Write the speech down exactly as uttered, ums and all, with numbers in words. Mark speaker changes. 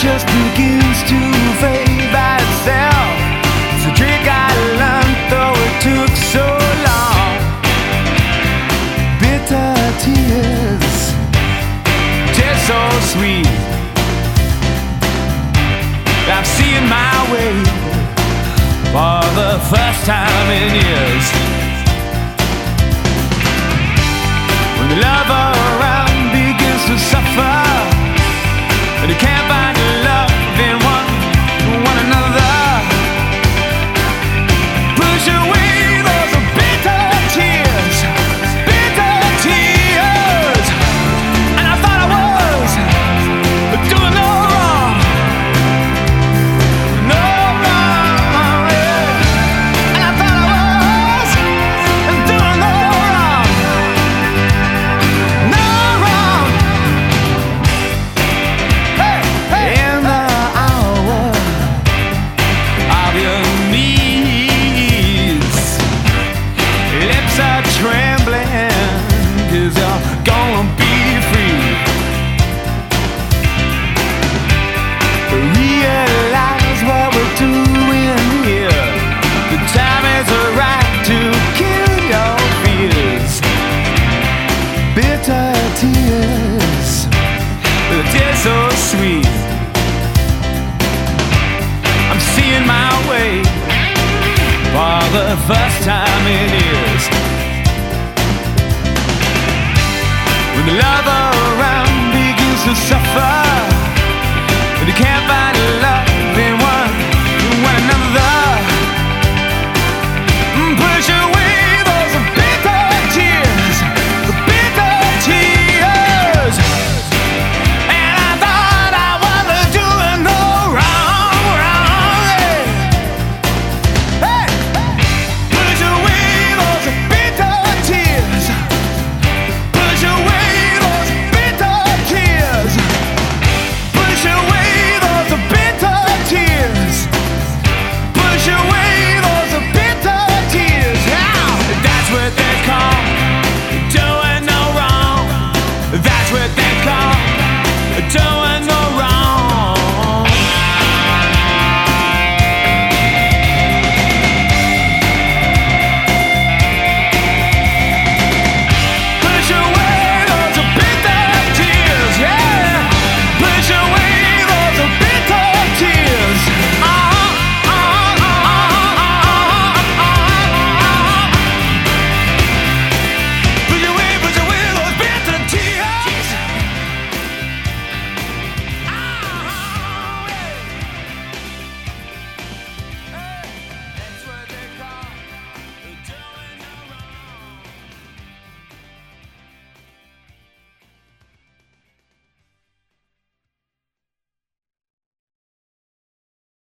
Speaker 1: just begins to fade by itself. It's a trick I learned, though it took so long. Bitter tears, taste so sweet. I'm seeing my way for the first time in years. When the love around begins to suffer, and you can't find your love in one, one another, push away those bitter tears, bitter tears. And I thought I was doing no wrong, no wrong, yeah. And I thought I was doing no wrong, no wrong. Hey, hey. In the hour of your knees, lips are trembling, 'cause you're gonna be free. Realize what we're doing here. The time is right to kill your fears. Bitter tears, the tears so sweet. I'm seeing my way for the first time in years. When the love around begins to suffer, and you can't